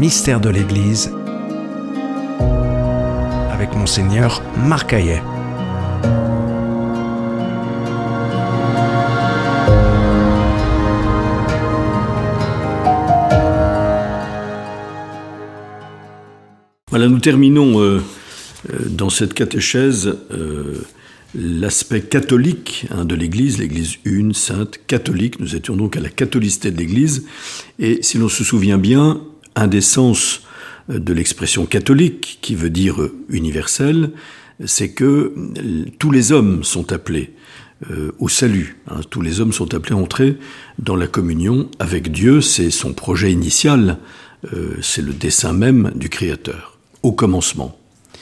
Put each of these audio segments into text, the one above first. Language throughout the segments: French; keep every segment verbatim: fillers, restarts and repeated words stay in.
Mystères de l'Église avec Monseigneur Marc Hayet. Voilà, nous terminons euh, dans cette catéchèse euh, l'aspect catholique hein, de l'Église, l'Église une, sainte, catholique. Nous étions donc à la catholicité de l'Église. Et si l'on se souvient bien, un des sens de l'expression catholique, qui veut dire universel, c'est que tous les hommes sont appelés euh, au salut. Hein. Tous les hommes sont appelés à entrer dans la communion avec Dieu. C'est son projet initial, euh, c'est le dessein même du Créateur, au commencement.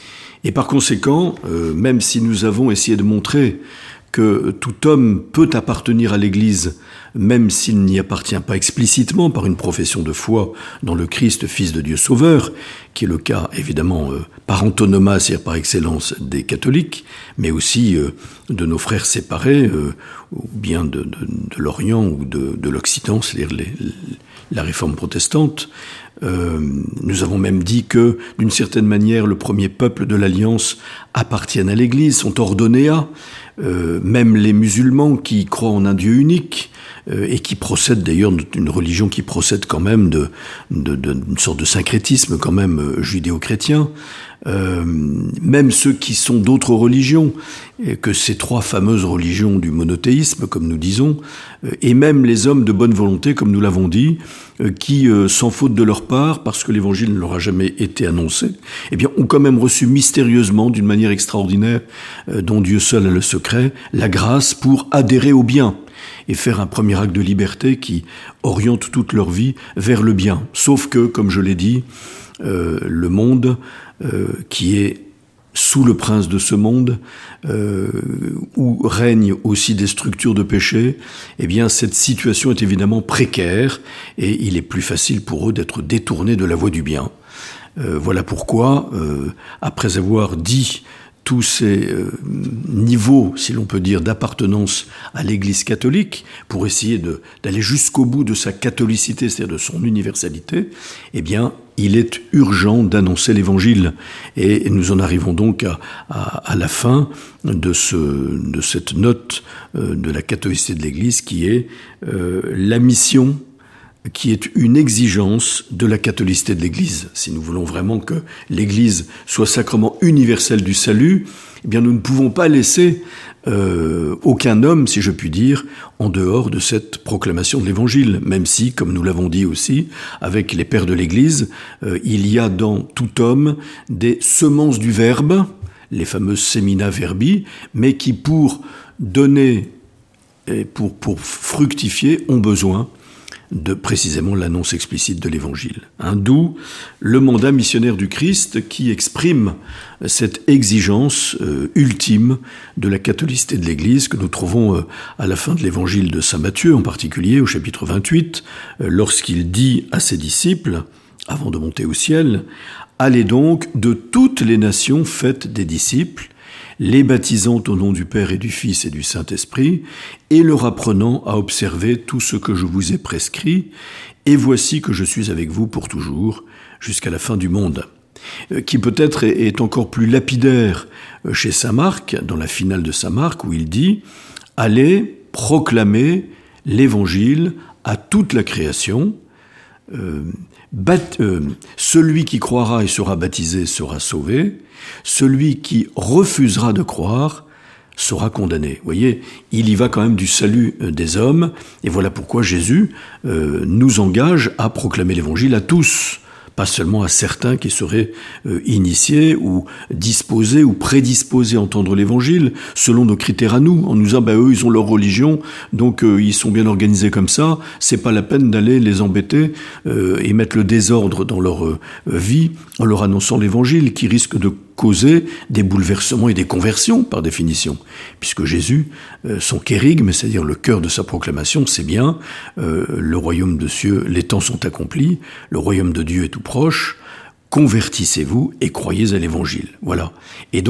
Et par conséquent, euh, même si nous avons essayé de montrer que tout homme peut appartenir à l'Église, même s'il n'y appartient pas explicitement par une profession de foi dans le Christ, Fils de Dieu Sauveur, qui est le cas évidemment euh, par antonomasie, c'est-à-dire par excellence des catholiques, mais aussi euh, de nos frères séparés, euh, ou bien de, de, de l'Orient ou de, de l'Occident, c'est-à-dire les, la réforme protestante. Euh, nous avons même dit que, d'une certaine manière, le premier peuple de l'Alliance appartiennent à l'Église, sont ordonnés à, euh, même les musulmans qui croient en un Dieu unique, euh, et qui procèdent d'ailleurs d'une religion qui procède quand même de, de, de, d'une sorte de syncrétisme quand même euh, judéo-chrétien, euh, même ceux qui sont d'autres religions, et que ces trois fameuses religions du monothéisme, comme nous disons, euh, et même les hommes de bonne volonté, comme nous l'avons dit, euh, qui, euh, sans faute de leur part, parce que l'évangile ne leur a jamais été annoncé, eh bien, ont quand même reçu mystérieusement, d'une manière extraordinaire, euh, dont Dieu seul a le secret, la grâce pour adhérer au bien et faire un premier acte de liberté qui oriente toute leur vie vers le bien. Sauf que, comme je l'ai dit, euh, le monde euh, qui est sous le prince de ce monde, euh, où règnent aussi des structures de péché, eh bien cette situation est évidemment précaire et il est plus facile pour eux d'être détournés de la voie du bien. Euh, voilà pourquoi, euh, après avoir dit tous ces euh, niveaux, si l'on peut dire, d'appartenance à l'Église catholique, pour essayer de, d'aller jusqu'au bout de sa catholicité, c'est-à-dire de son universalité, eh bien, il est urgent d'annoncer l'Évangile. Et nous en arrivons donc à, à, à la fin de, ce, de cette note euh, de la catholicité de l'Église qui est euh, la mission, qui est une exigence de la catholicité de l'Église. Si nous voulons vraiment que l'Église soit sacrement universel du salut, eh bien nous ne pouvons pas laisser euh, aucun homme, si je puis dire, en dehors de cette proclamation de l'Évangile, même si, comme nous l'avons dit aussi, avec les pères de l'Église, euh, il y a dans tout homme des semences du Verbe, les fameuses semina verbi, mais qui pour donner et pour, pour fructifier ont besoin de précisément l'annonce explicite de l'Évangile. Hein, d'où le mandat missionnaire du Christ qui exprime cette exigence euh, ultime de la catholicité de l'Église que nous trouvons euh, à la fin de l'Évangile de saint Matthieu, en particulier au chapitre vingt-huit, euh, lorsqu'il dit à ses disciples, avant de monter au ciel, « Allez donc de toutes les nations, faites des disciples, les baptisant au nom du Père et du Fils et du Saint-Esprit, et leur apprenant à observer tout ce que je vous ai prescrit, et voici que je suis avec vous pour toujours, jusqu'à la fin du monde. » Qui peut-être est encore plus lapidaire chez saint Marc, dans la finale de saint Marc, où il dit « Allez proclamer l'Évangile à toute la création, euh, bat, euh, celui qui croira et sera baptisé sera sauvé, celui qui refusera de croire sera condamné. » Vous voyez, il y va quand même du salut des hommes, et voilà pourquoi Jésus euh, nous engage à proclamer l'Évangile à tous, pas seulement à certains qui seraient euh, initiés ou disposés ou prédisposés à entendre l'Évangile selon nos critères à nous, en nous disant bah, eux ils ont leur religion, donc euh, ils sont bien organisés comme ça, c'est pas la peine d'aller les embêter euh, et mettre le désordre dans leur euh, vie en leur annonçant l'Évangile qui risque de causer des bouleversements et des conversions par définition, puisque Jésus, euh, son kérygme, c'est-à-dire le cœur de sa proclamation, c'est bien euh, le royaume de Dieu, les temps sont accomplis, le royaume de Dieu est tout proche, convertissez-vous et croyez à l'Évangile. Voilà. Et donc,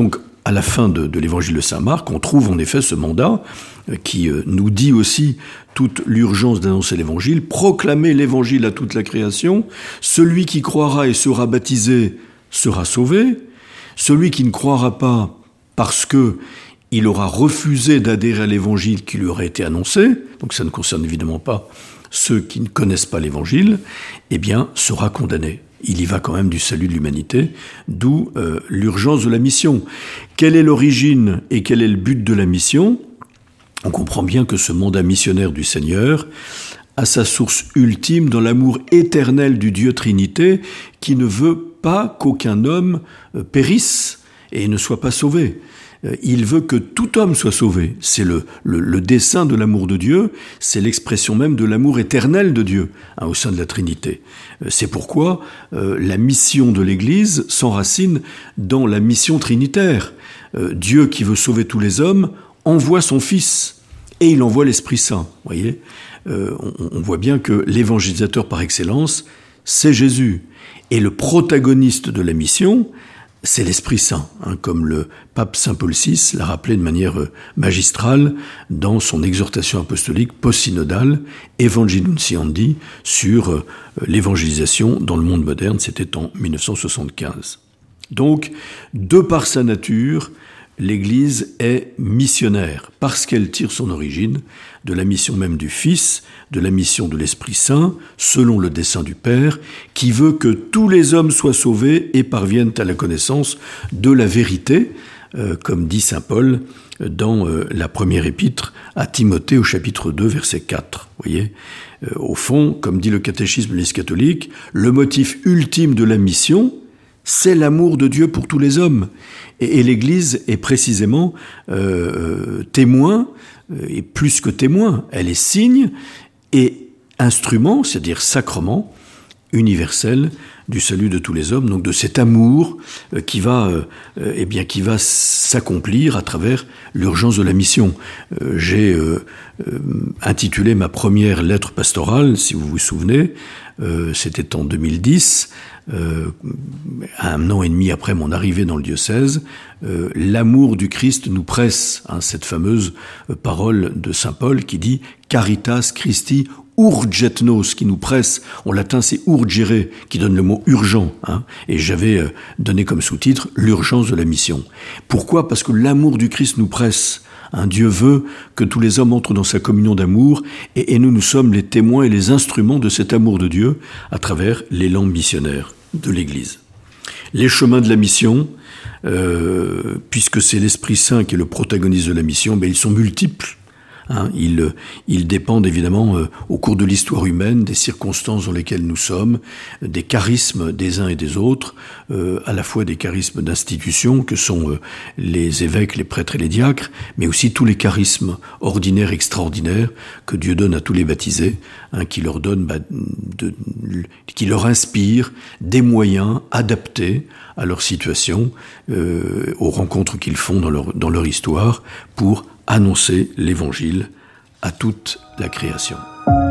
à la fin de, de l'évangile de saint Marc, on trouve en effet ce mandat qui nous dit aussi toute l'urgence d'annoncer l'évangile, proclamer l'évangile à toute la création. Celui qui croira et sera baptisé sera sauvé. Celui qui ne croira pas parce que il aura refusé d'adhérer à l'évangile qui lui aurait été annoncé, donc ça ne concerne évidemment pas ceux qui ne connaissent pas l'évangile, eh bien, sera condamné. Il y va quand même du salut de l'humanité, d'où euh, l'urgence de la mission. Quelle est l'origine et quel est le but de la mission ? On comprend bien que ce mandat missionnaire du Seigneur a sa source ultime dans l'amour éternel du Dieu Trinité qui ne veut pas qu'aucun homme périsse et ne soit pas sauvé. Il veut que tout homme soit sauvé. C'est le, le, le dessein de l'amour de Dieu, c'est l'expression même de l'amour éternel de Dieu hein, au sein de la Trinité. C'est pourquoi euh, la mission de l'Église s'enracine dans la mission trinitaire. Euh, Dieu qui veut sauver tous les hommes envoie son Fils et il envoie l'Esprit Saint. Vous voyez, euh, on, on voit bien que l'évangélisateur par excellence, c'est Jésus. Et le protagoniste de la mission, c'est l'Esprit Saint, hein, comme le pape Saint Paul six l'a rappelé de manière magistrale dans son exhortation apostolique post-synodale Evangelii Nunciandi sur euh, l'évangélisation dans le monde moderne, c'était en mille neuf cent soixante-quinze. Donc, de par sa nature, l'Église est missionnaire, parce qu'elle tire son origine de la mission même du Fils, de la mission de l'Esprit Saint, selon le dessein du Père, qui veut que tous les hommes soient sauvés et parviennent à la connaissance de la vérité, euh, comme dit saint Paul dans euh, la première épître à Timothée au chapitre deux, verset quatre. Vous voyez, euh, au fond, comme dit le catéchisme de l'Église catholique, le motif ultime de la mission, c'est l'amour de Dieu pour tous les hommes. Et, et l'Église est précisément euh, témoin, et plus que témoin, elle est signe et instrument, c'est-à-dire sacrement universel du salut de tous les hommes, donc de cet amour euh, qui va, euh, eh bien, qui va s'accomplir à travers l'urgence de la mission. Euh, j'ai euh, euh, intitulé ma première lettre pastorale, si vous vous souvenez, euh, c'était en deux mille dix, Euh, un an et demi après mon arrivée dans le diocèse, euh, l'amour du Christ nous presse, hein, cette fameuse euh, parole de saint Paul qui dit « Caritas Christi urget nos », qui nous presse. En latin, c'est « urgere », qui donne le mot « urgent hein, ». Et j'avais euh, donné comme sous-titre « L'urgence de la mission ». Pourquoi ? Parce que l'amour du Christ nous presse. Hein, Dieu veut que tous les hommes entrent dans sa communion d'amour et, et nous, nous sommes les témoins et les instruments de cet amour de Dieu à travers l'élan missionnaire de l'Église. Les chemins de la mission, euh, puisque c'est l'Esprit Saint qui est le protagoniste de la mission, ben ils sont multiples. Hein, ils, ils dépendent évidemment euh, au cours de l'histoire humaine, des circonstances dans lesquelles nous sommes, des charismes des uns et des autres, euh, à la fois des charismes d'institution que sont euh, les évêques, les prêtres et les diacres, mais aussi tous les charismes ordinaires, extraordinaires que Dieu donne à tous les baptisés, hein, qui leur donne, bah, de, qui leur inspire des moyens adaptés à leur situation, euh, aux rencontres qu'ils font dans leur, dans leur histoire, pour annoncer l'Évangile à toute la création.